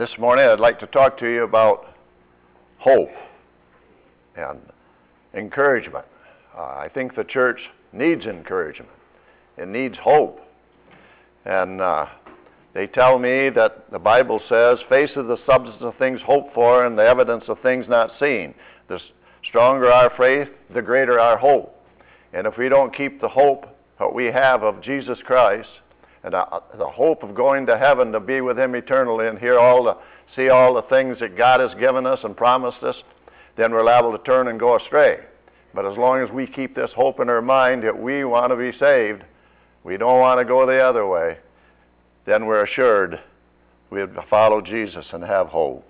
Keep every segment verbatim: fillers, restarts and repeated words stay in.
This morning I'd like to talk to you about hope and encouragement. Uh, I think the church needs encouragement. It needs hope. And uh, they tell me that the Bible says, faith is the substance of things hoped for and the evidence of things not seen. The stronger our faith, the greater our hope. And if we don't keep the hope that we have of Jesus Christ, and uh, the hope of going to heaven to be with him eternally and hear all the, see all the things that God has given us and promised us, then we're liable to turn and go astray. But as long as we keep this hope in our mind that we want to be saved, we don't want to go the other way, then we're assured we'll follow Jesus and have hope.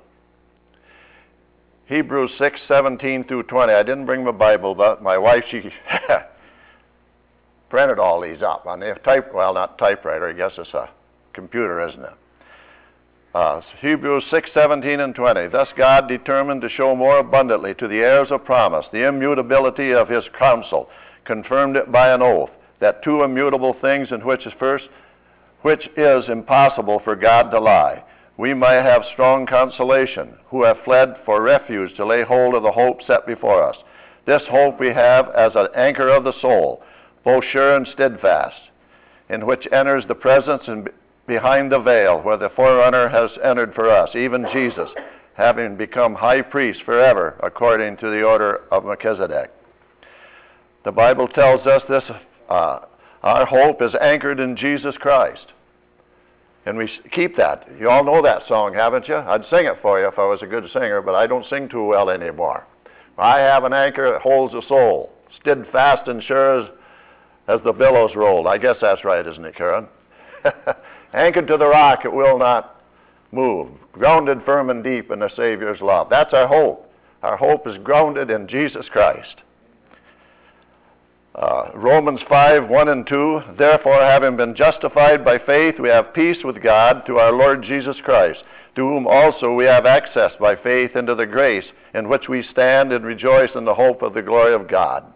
Hebrews six, seventeen through twenty. I didn't bring my Bible, but my wife, she printed all these up on the type, well, not typewriter, I guess it's a computer, isn't it? Uh, Hebrews six, seventeen and twenty. Thus God determined to show more abundantly to the heirs of promise the immutability of his counsel, confirmed it by an oath, that two immutable things in which is first, which is impossible for God to lie, we might have strong consolation, who have fled for refuge to lay hold of the hope set before us. This hope we have as an anchor of the soul, both sure and steadfast, in which enters the presence and behind the veil, where the forerunner has entered for us, even Jesus, having become high priest forever, according to the order of Melchizedek. The Bible tells us this, uh, our hope is anchored in Jesus Christ. And we keep that. You all know that song, haven't you? I'd sing it for you if I was a good singer, but I don't sing too well anymore. I have an anchor that holds the soul, steadfast and sure as as the billows rolled. I guess that's right, isn't it, Karen? Anchored to the rock, it will not move. Grounded firm and deep in the Savior's love. That's our hope. Our hope is grounded in Jesus Christ. Uh, Romans five, one and two. Therefore, having been justified by faith, we have peace with God through our Lord Jesus Christ, to whom also we have access by faith into the grace in which we stand and rejoice in the hope of the glory of God.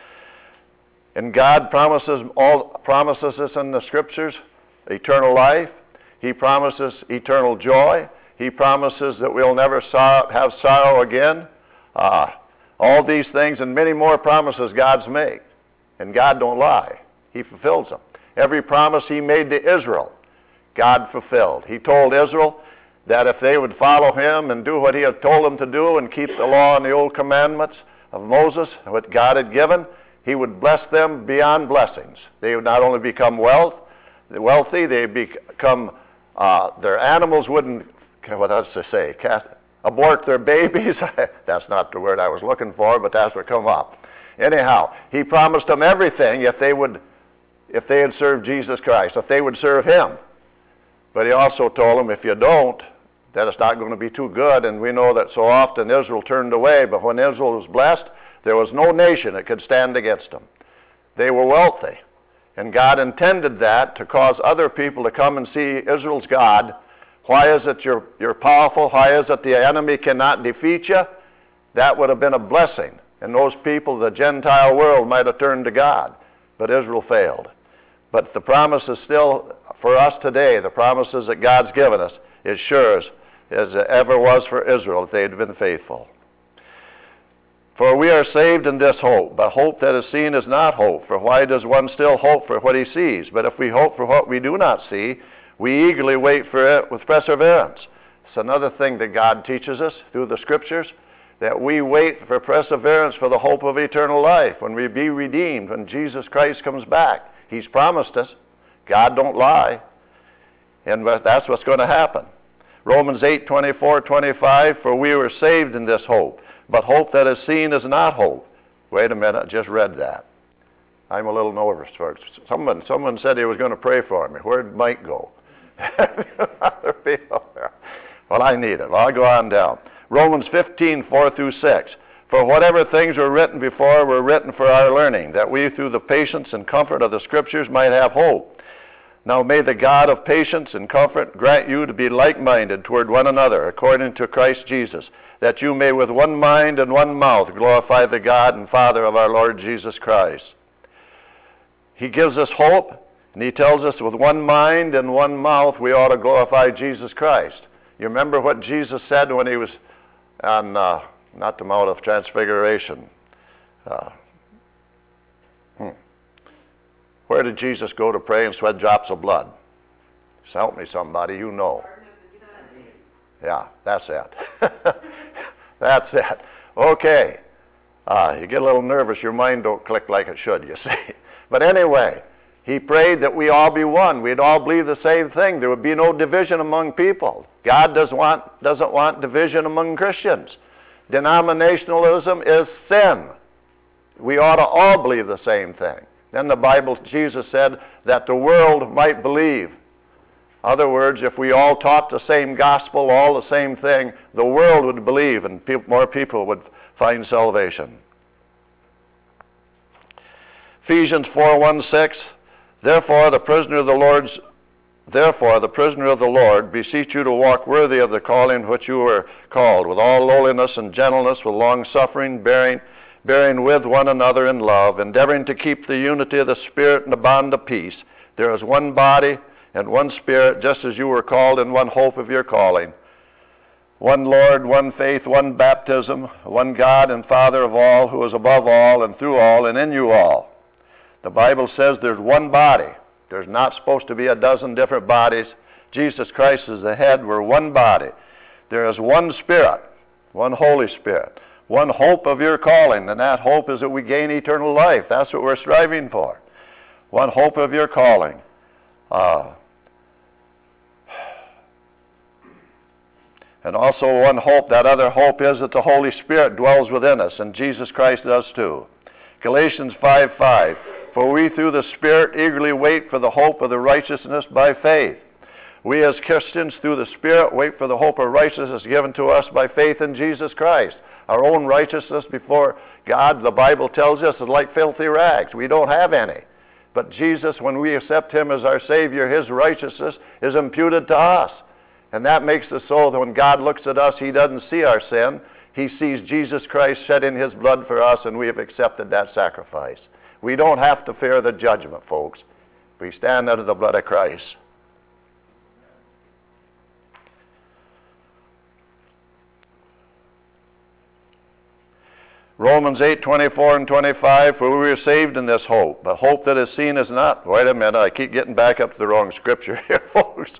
And God promises all promises us in the scriptures eternal life. He promises eternal joy. He promises that we'll never sorrow, have sorrow again. Uh, all these things and many more promises God's made. And God don't lie. He fulfills them. Every promise he made to Israel, God fulfilled. He told Israel that if they would follow him and do what he had told them to do and keep the law and the old commandments of Moses, what God had given, he would bless them beyond blessings. They would not only become wealth, wealthy, they become, uh, their animals wouldn't, what else to say, cast, abort their babies. That's not the word I was looking for, but that's what come up. Anyhow, he promised them everything if they would, if they had served Jesus Christ, if they would serve him. But he also told them, if you don't, that it's not going to be too good. And we know that so often Israel turned away, but when Israel was blessed, there was no nation that could stand against them. They were wealthy. And God intended that to cause other people to come and see Israel's God. Why is it you're, you're powerful? Why is it the enemy cannot defeat you? That would have been a blessing. And those people, the Gentile world, might have turned to God. But Israel failed. But the promise is still for us today. The promises that God's given us is sure as, as it ever was for Israel if they had been faithful. For we are saved in this hope, but hope that is seen is not hope. For why does one still hope for what he sees? But if we hope for what we do not see, we eagerly wait for it with perseverance. It's another thing that God teaches us through the scriptures, that we wait for perseverance for the hope of eternal life, when we be redeemed, when Jesus Christ comes back. He's promised us. God don't lie. And that's what's going to happen. Romans eight, twenty-four, twenty-five, for we were saved in this hope. But hope that is seen is not hope. Wait a minute, I just read that. I'm a little nervous. Someone, someone said he was going to pray for me. Where did Mike go? Other people there. Well, I need it. Well, I'll go on down. Romans fifteen, four through six. For whatever things were written before were written for our learning, that we through the patience and comfort of the scriptures might have hope. Now may the God of patience and comfort grant you to be like-minded toward one another, according to Christ Jesus, that you may with one mind and one mouth glorify the God and Father of our Lord Jesus Christ. He gives us hope, and he tells us with one mind and one mouth we ought to glorify Jesus Christ. You remember what Jesus said when he was on, uh, not the Mount of Transfiguration. Uh, hmm. Where did Jesus go to pray and sweat drops of blood? Just help me, somebody, you know. Yeah, that's it. That's it. Okay. Uh, you get a little nervous, your mind don't click like it should, you see. But anyway, he prayed that we all be one. We'd all believe the same thing. There would be no division among people. God does want, doesn't want division among Christians. Denominationalism is sin. We ought to all believe the same thing. Then the Bible, Jesus said that the world might believe. In other words, if we all taught the same gospel, all the same thing, the world would believe and pe- more people would find salvation. Ephesians four one six, therefore the prisoner of the Lord's Therefore, the prisoner of the Lord, beseech you to walk worthy of the calling which you were called, with all lowliness and gentleness, with long suffering, bearing, bearing with one another in love, endeavoring to keep the unity of the Spirit in the bond of peace. There is one body and one Spirit, just as you were called in one hope of your calling. One Lord, one faith, one baptism, one God and Father of all, who is above all and through all and in you all. The Bible says there's one body. There's not supposed to be a dozen different bodies. Jesus Christ is the head. We're one body. There is one Spirit, one Holy Spirit, one hope of your calling, and that hope is that we gain eternal life. That's what we're striving for. One hope of your calling. Uh, and also one hope, that other hope is that the Holy Spirit dwells within us, and Jesus Christ does too. Galatians five five, for we through the Spirit eagerly wait for the hope of the righteousness by faith. We as Christians through the Spirit wait for the hope of righteousness given to us by faith in Jesus Christ. Our own righteousness before God, the Bible tells us, is like filthy rags. We don't have any. But Jesus, when we accept him as our Savior, his righteousness is imputed to us. And that makes it so that when God looks at us, he doesn't see our sin. He sees Jesus Christ shedding his blood for us, and we have accepted that sacrifice. We don't have to fear the judgment, folks. We stand under the blood of Christ. Romans eight twenty-four and twenty-five, for we are saved in this hope. But hope that is seen is not. Wait a minute, I keep getting back up to the wrong scripture here, folks.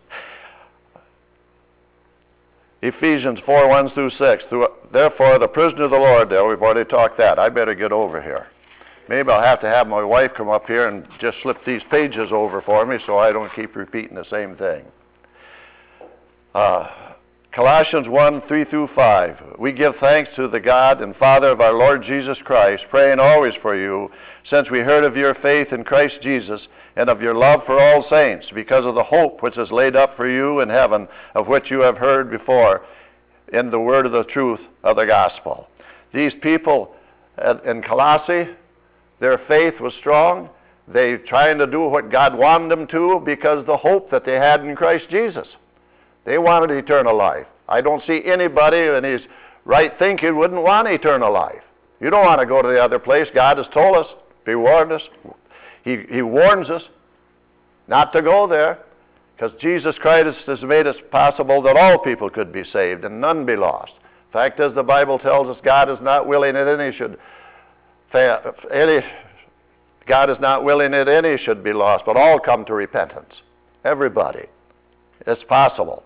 Ephesians four one through six. Therefore, the prisoner of the Lord, there, we've already talked that. I better get over here. Maybe I'll have to have my wife come up here and just slip these pages over for me so I don't keep repeating the same thing. Uh, Colossians one three through five. We give thanks to the God and Father of our Lord Jesus Christ, praying always for you, since we heard of your faith in Christ Jesus and of your love for all saints, because of the hope which is laid up for you in heaven, of which you have heard before in the word of the truth of the gospel. These people in Colossae, their faith was strong. They trying to do what God wanted them to because of the hope that they had in Christ Jesus. They wanted eternal life. I don't see anybody in his right thinking wouldn't want eternal life. You don't want to go to the other place. God has told us, he warned us. He, he warns us not to go there, because Jesus Christ has made it possible that all people could be saved and none be lost. Fact is, the Bible tells us God is not willing that any should any God is not willing that any should be lost, but all come to repentance. Everybody. It's possible.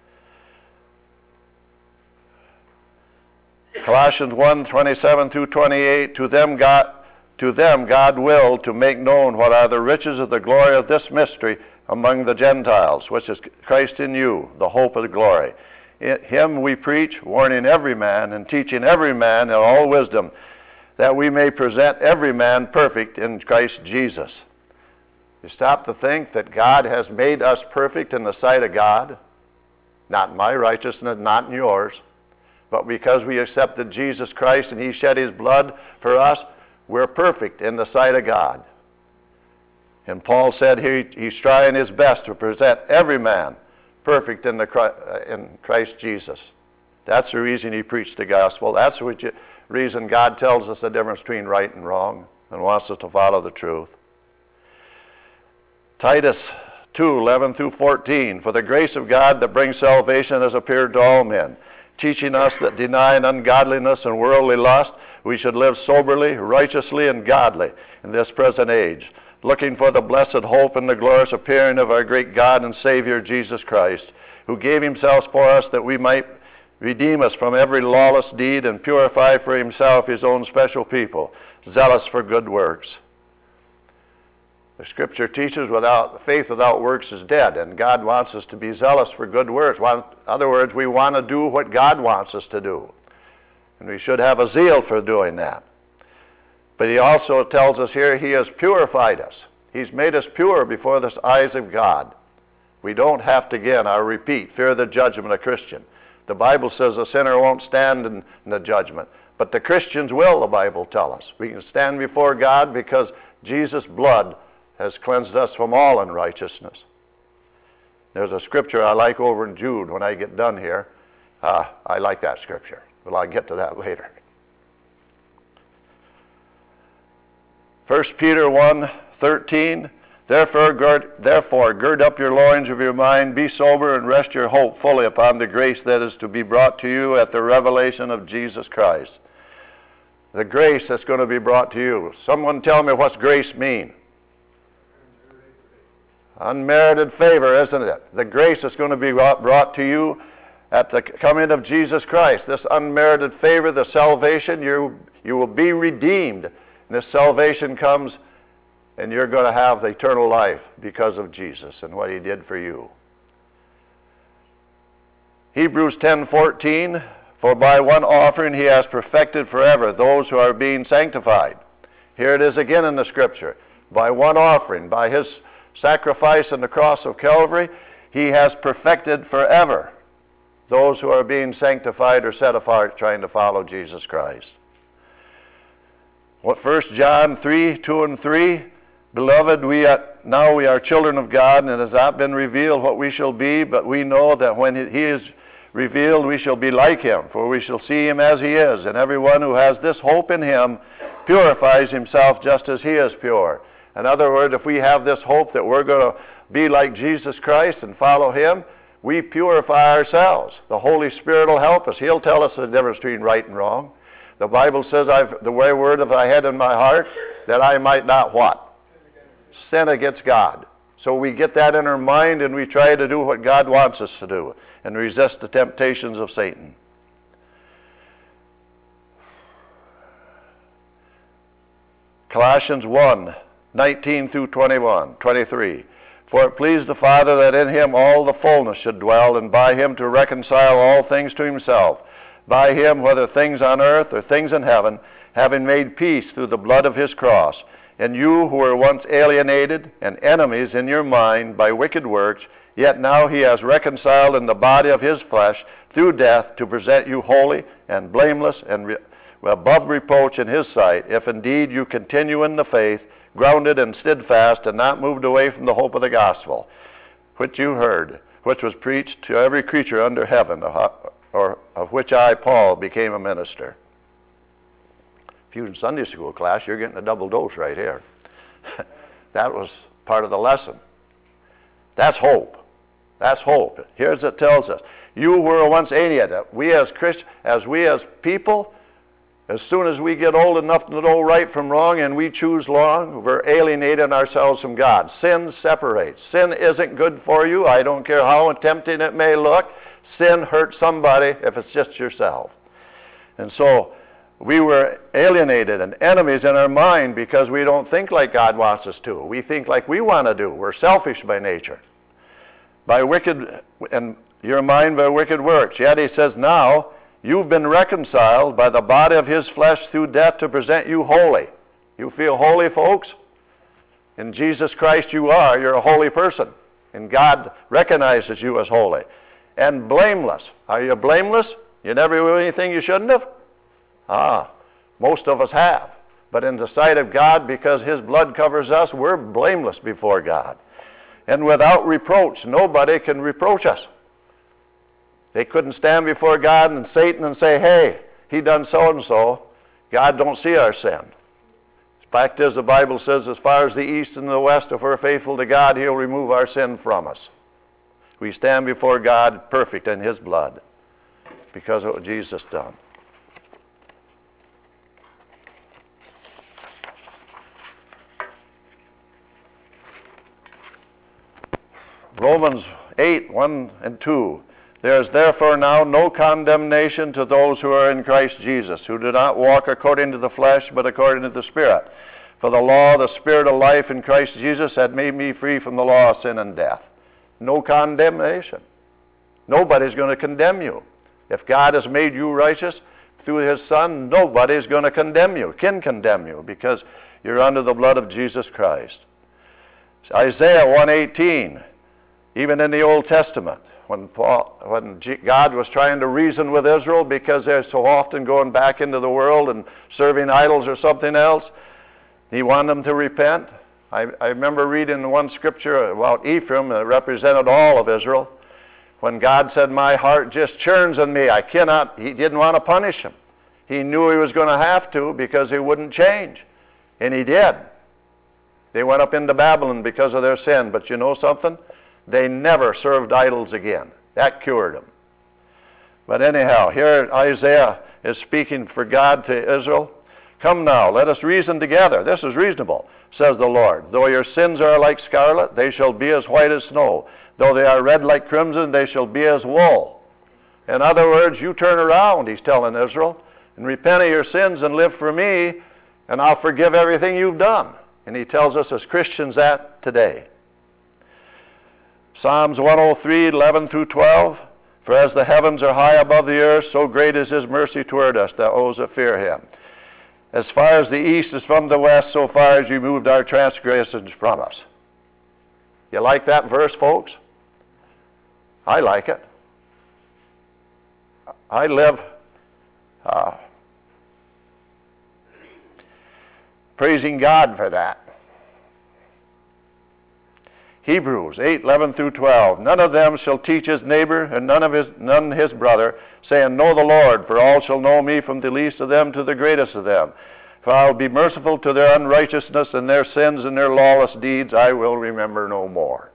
Colossians one twenty-seven through twenty-eight, to them God to them God willed to make known what are the riches of the glory of this mystery among the Gentiles, which is Christ in you, the hope of the glory. In him we preach, warning every man and teaching every man in all wisdom, that we may present every man perfect in Christ Jesus. You stop to think that God has made us perfect in the sight of God, not in my righteousness, not in yours, but because we accepted Jesus Christ and he shed his blood for us, we're perfect in the sight of God. And Paul said he, he's trying his best to present every man perfect in, the, in Christ Jesus. That's the reason he preached the gospel. That's the reason God tells us the difference between right and wrong and wants us to follow the truth. Titus two, eleven through fourteen. For the grace of God that brings salvation has appeared to all men, teaching us that denying ungodliness and worldly lust, we should live soberly, righteously, and godly in this present age, looking for the blessed hope and the glorious appearing of our great God and Savior Jesus Christ, who gave himself for us that we might redeem us from every lawless deed and purify for himself his own special people, zealous for good works. The Scripture teaches without faith without works is dead, and God wants us to be zealous for good works. In other words, we want to do what God wants us to do, and we should have a zeal for doing that. But he also tells us here he has purified us. He's made us pure before the eyes of God. We don't have to, again, I repeat, fear the judgment of a Christian. The Bible says a sinner won't stand in, in the judgment, but the Christians will, the Bible tells us. We can stand before God because Jesus' blood has cleansed us from all unrighteousness. There's a scripture I like over in Jude when I get done here. Uh, I like that scripture, but I'll get to that later. First Peter one thirteen, therefore gird, therefore gird up your loins of your mind, be sober, and rest your hope fully upon the grace that is to be brought to you at the revelation of Jesus Christ. The grace that's going to be brought to you. Someone tell me what's grace mean? Unmerited favor, isn't it? The grace that's going to be brought to you at the coming of Jesus Christ. This unmerited favor, the salvation, you, you will be redeemed. And this salvation comes, and you're going to have the eternal life because of Jesus and what he did for you. Hebrews ten fourteen, for by one offering he has perfected forever those who are being sanctified. Here it is again in the scripture. By one offering, by his sacrifice on the cross of Calvary, he has perfected forever those who are being sanctified or set apart trying to follow Jesus Christ. What First John three, two and three, beloved, we are, now we are children of God, and it has not been revealed what we shall be, but we know that when he is revealed we shall be like him, for we shall see him as he is. And everyone who has this hope in him purifies himself just as he is pure. In other words, if we have this hope that we're going to be like Jesus Christ and follow him, we purify ourselves. The Holy Spirit will help us. He'll tell us the difference between right and wrong. The Bible says, I've, the way word of I had in my heart, that I might not what? Sin against God. So we get that in our mind and we try to do what God wants us to do and resist the temptations of Satan. Colossians one, nineteen through twenty-one, twenty-three. For it pleased the Father that in him all the fullness should dwell, and by him to reconcile all things to himself. By him, whether things on earth or things in heaven, having made peace through the blood of his cross. And you who were once alienated and enemies in your mind by wicked works, yet now he has reconciled in the body of his flesh through death to present you holy and blameless and re- above reproach in his sight, if indeed you continue in the faith, grounded and steadfast, and not moved away from the hope of the gospel, which you heard, which was preached to every creature under heaven, or of which I, Paul, became a minister. If you're in Sunday school class, you're getting a double dose right here. That was part of the lesson. That's hope. That's hope. Here's what it tells us. You were once alienated. We as Christ, as we as people, as soon as we get old enough to know right from wrong and we choose wrong, we're alienating ourselves from God. Sin separates. Sin isn't good for you. I don't care how tempting it may look. Sin hurts somebody if it's just yourself. And so we were alienated and enemies in our mind because we don't think like God wants us to. We think like we want to do. We're selfish by nature. By wicked, and your mind by wicked works. Yet he says now, you've been reconciled by the body of his flesh through death to present you holy. You feel holy, folks? In Jesus Christ you are. You're a holy person. And God recognizes you as holy. And blameless. Are you blameless? You never do anything you shouldn't have? Ah, most of us have. But in the sight of God, because his blood covers us, we're blameless before God. And without reproach, nobody can reproach us. They couldn't stand before God and Satan and say, hey, he done so-and-so. God don't see our sin. Fact is, the Bible says, as far as the east and the west, if we're faithful to God, he'll remove our sin from us. We stand before God perfect in his blood because of what Jesus done. Romans eight, one and two. There is therefore now no condemnation to those who are in Christ Jesus, who do not walk according to the flesh, but according to the Spirit. For the law of the Spirit of life in Christ Jesus had made me free from the law of sin and death. No condemnation. Nobody's going to condemn you. If God has made you righteous through his Son, nobody's going to condemn you, can condemn you, because you're under the blood of Jesus Christ. Isaiah one eighteen, even in the Old Testament, when, Paul, when God was trying to reason with Israel because they're so often going back into the world and serving idols or something else, he wanted them to repent. I, I remember reading one scripture about Ephraim that represented all of Israel. When God said, my heart just churns in me, I cannot, he didn't want to punish him. He knew he was going to have to because he wouldn't change. And he did. They went up into Babylon because of their sin. But you know something? They never served idols again. That cured them. But anyhow, here Isaiah is speaking for God to Israel. Come now, let us reason together. This is reasonable, says the Lord. Though your sins are like scarlet, they shall be as white as snow. Though they are red like crimson, they shall be as wool. In other words, you turn around, he's telling Israel, and repent of your sins and live for me, and I'll forgive everything you've done. And he tells us as Christians that today. Psalms one oh three, eleven through twelve. For as the heavens are high above the earth, so great is his mercy toward us, those that fear him. As far as the east is from the west, so far as you moved our transgressions from us. You like that verse, folks? I like it. I live uh, praising God for that. Hebrews eight, eleven through twelve. None of them shall teach his neighbor, and none of his none his brother, saying, know the Lord, for all shall know me, from the least of them to the greatest of them. For I will be merciful to their unrighteousness, and their sins and their lawless deeds I will remember no more.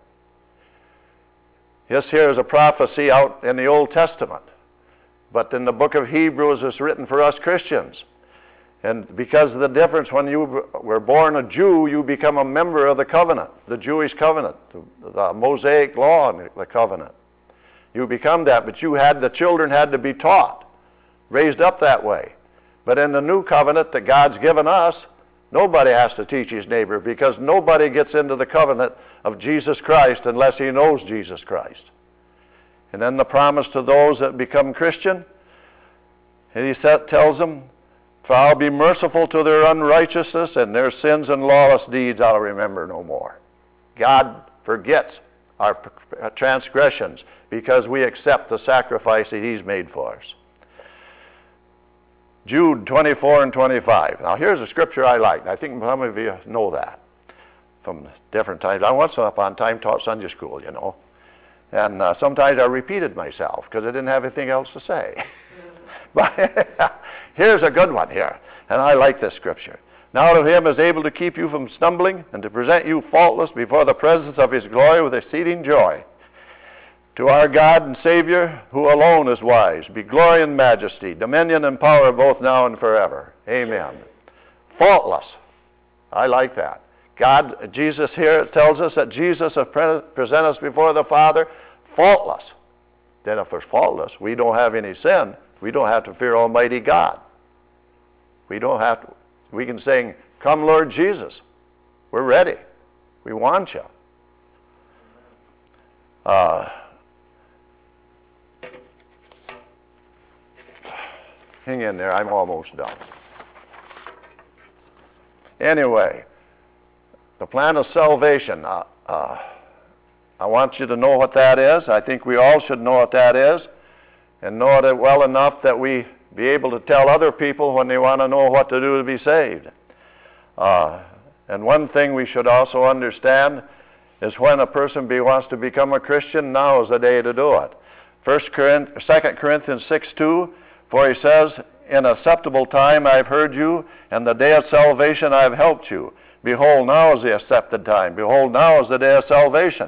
This here is a prophecy out in the Old Testament. But in the book of Hebrews it's written for us Christians. And because of the difference, when you were born a Jew, you become a member of the covenant, the Jewish covenant, the, the Mosaic law and the covenant. You become that, but you had, the children had to be taught, raised up that way. But in the new covenant that God's given us, nobody has to teach his neighbor, because nobody gets into the covenant of Jesus Christ unless he knows Jesus Christ. And then the promise to those that become Christian, and he tells them, for I'll be merciful to their unrighteousness, and their sins and lawless deeds I'll remember no more. God forgets our transgressions because we accept the sacrifice that he's made for us. Jude twenty-four and twenty-five. Now here's a scripture I like. I think some of you know that from different times. I once upon a time taught Sunday school, you know. And uh, sometimes I repeated myself because I didn't have anything else to say. But here's a good one here, and I like this scripture. Now to him is able to keep you from stumbling and to present you faultless before the presence of his glory with exceeding joy. To our God and Savior, who alone is wise, be glory and majesty, dominion and power both now and forever. Amen. Faultless. I like that. God, Jesus here tells us that Jesus will present us before the Father faultless. Then if we're faultless, we don't have any sin. We don't have to fear Almighty God. We don't have to, we can sing, come Lord Jesus. We're ready. We want you. Uh, hang in there, I'm almost done. Anyway, the plan of salvation. Uh, uh, I want you to know what that is. I think we all should know what that is, and know it well enough that we be able to tell other people when they want to know what to do to be saved. Uh, and one thing we should also understand is when a person be, wants to become a Christian, now is the day to do it. Second Corinthians six two, for he says, in acceptable time I have heard you, and the day of salvation I have helped you. Behold, now is the accepted time. Behold, now is the day of salvation.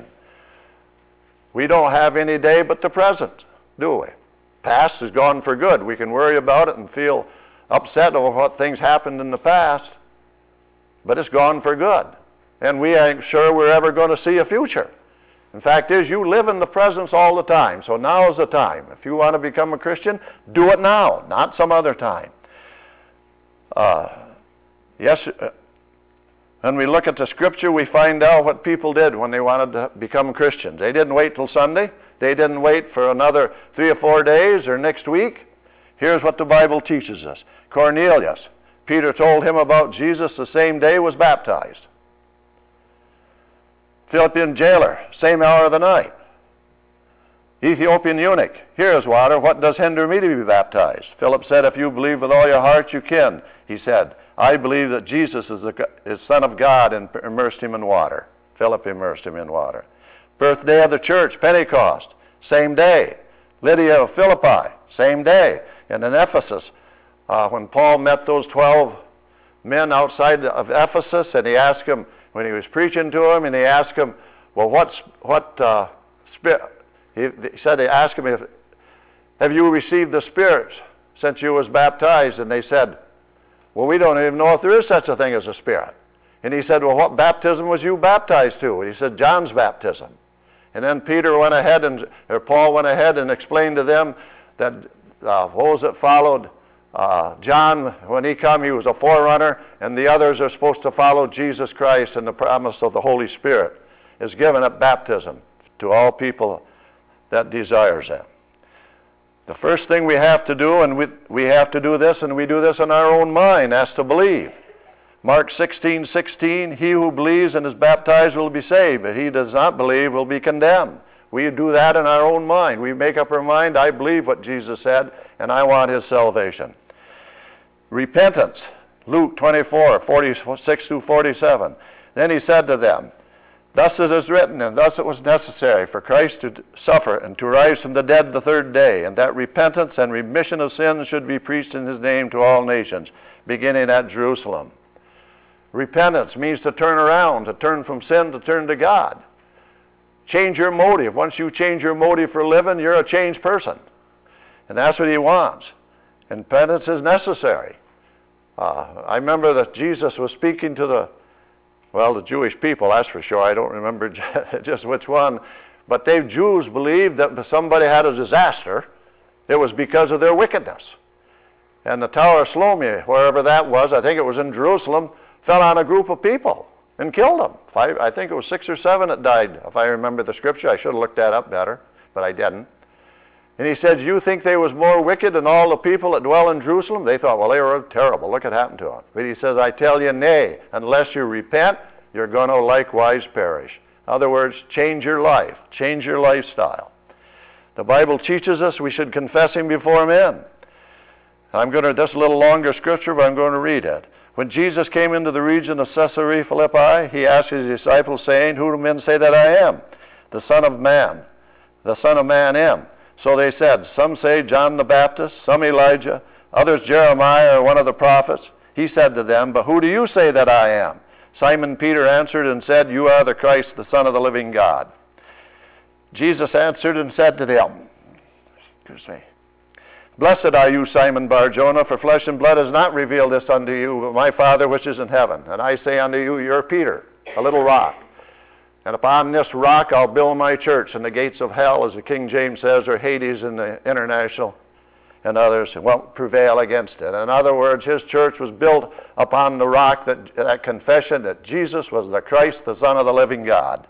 We don't have any day but the present, do we? Past is gone for good. We can worry about it and feel upset over what things happened in the past, but it's gone for good. And we ain't sure we're ever going to see a future. The fact is, you live in the presence all the time, so now is the time. If you want to become a Christian, do it now, not some other time. Uh, yes, uh, when we look at the Scripture, we find out what people did when they wanted to become Christians. They didn't wait till Sunday. They didn't wait for another three or four days or next week. Here's what the Bible teaches us. Cornelius, Peter told him about Jesus the same day, was baptized. Philippian jailer, same hour of the night. Ethiopian eunuch, here is water, what does hinder me to be baptized? Philip said, if you believe with all your heart, you can. He said, I believe that Jesus is the is Son of God, and immersed him in water. Philip immersed him in water. Birthday of the church, Pentecost, same day. Lydia of Philippi, same day. And in Ephesus, uh, when Paul met those twelve men outside of Ephesus, and he asked them, when he was preaching to him, and he asked him, well, what's, what uh, spirit? He, he said, they asked him, if, have you received the Spirit since you was baptized? And they said, well, we don't even know if there is such a thing as a Spirit. And he said, well, what baptism was you baptized to? And he said, John's baptism. And then Peter went ahead, and or Paul went ahead and explained to them that uh, those that followed Uh, John, when he come, he was a forerunner, and the others are supposed to follow Jesus Christ, and the promise of the Holy Spirit is given at baptism to all people that desires it. The first thing we have to do, and we, we have to do this, and we do this in our own mind, that's to believe. Mark sixteen sixteen, he who believes and is baptized will be saved, but he does not believe will be condemned. We do that in our own mind. We make up our mind, I believe what Jesus said, and I want his salvation. Repentance, Luke twenty-four, forty-six through forty-seven. Then he said to them, thus it is written, and thus it was necessary for Christ to suffer and to rise from the dead the third day, and that repentance and remission of sins should be preached in his name to all nations, beginning at Jerusalem. Repentance means to turn around, to turn from sin, to turn to God. Change your motive. Once you change your motive for living, you're a changed person. And that's what he wants. And repentance is necessary. Uh, I remember that Jesus was speaking to the, well, the Jewish people, that's for sure. I don't remember just which one. But they Jews believed that if somebody had a disaster, it was because of their wickedness. And the Tower of Siloam, wherever that was, I think it was in Jerusalem, fell on a group of people and killed them. Five, I think it was six or seven that died, if I remember the scripture. I should have looked that up better, but I didn't. And he said, you think they was more wicked than all the people that dwell in Jerusalem? They thought, well, they were terrible. Look what happened to them. But he says, I tell you, nay, unless you repent, you're going to likewise perish. In other words, change your life. Change your lifestyle. The Bible teaches us we should confess him before men. I'm going to, this a little longer scripture, but I'm going to read it. When Jesus came into the region of Caesarea Philippi, he asked his disciples, saying, who do men say that I am? The Son of Man. The Son of Man am. So they said, some say John the Baptist, some Elijah, others Jeremiah or one of the prophets. He said to them, but who do you say that I am? Simon Peter answered and said, you are the Christ, the Son of the living God. Jesus answered and said to them, excuse me, blessed are you, Simon Bar-Jonah, for flesh and blood has not revealed this unto you, but my Father which is in heaven. And I say unto you, you're Peter, a little rock. And upon this rock I'll build my church, and the gates of hell, as the King James says, or Hades in the International, and others, won't prevail against it. In other words, his church was built upon the rock, that, that confession that Jesus was the Christ, the Son of the living God.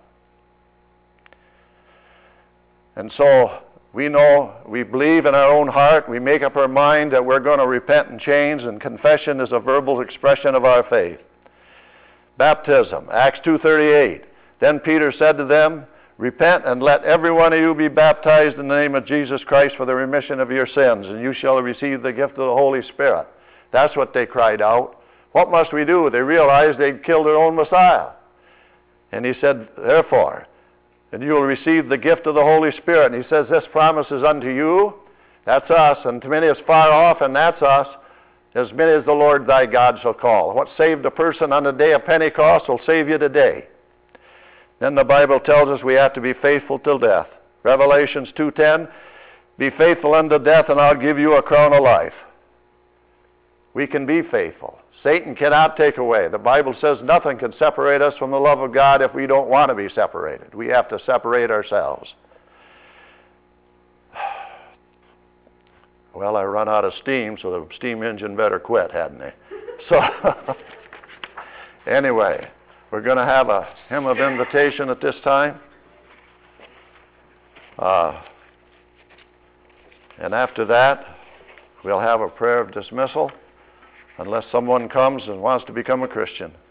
And so we know, we believe in our own heart, we make up our mind that we're going to repent and change, and confession is a verbal expression of our faith. Baptism, Acts two thirty-eight. Then Peter said to them, repent and let every one of you be baptized in the name of Jesus Christ for the remission of your sins, and you shall receive the gift of the Holy Spirit. That's what they cried out. What must we do? They realized they'd killed their own Messiah. And he said, therefore, and you will receive the gift of the Holy Spirit. And he says, this promise is unto you That's us. And to many is far off, and that's us. As many as the Lord thy God shall call. What saved a person on the day of Pentecost will save you today. Then the Bible tells us we have to be faithful till death. Revelations two ten, be faithful unto death, and I'll give you a crown of life. We can be faithful. Satan cannot take away. The Bible says nothing can separate us from the love of God if we don't want to be separated. We have to separate ourselves. Well, I run out of steam, so the steam engine better quit, hadn't they? So, anyway, we're going to have a hymn of invitation at this time. Uh, and after that, we'll have a prayer of dismissal, unless someone comes and wants to become a Christian.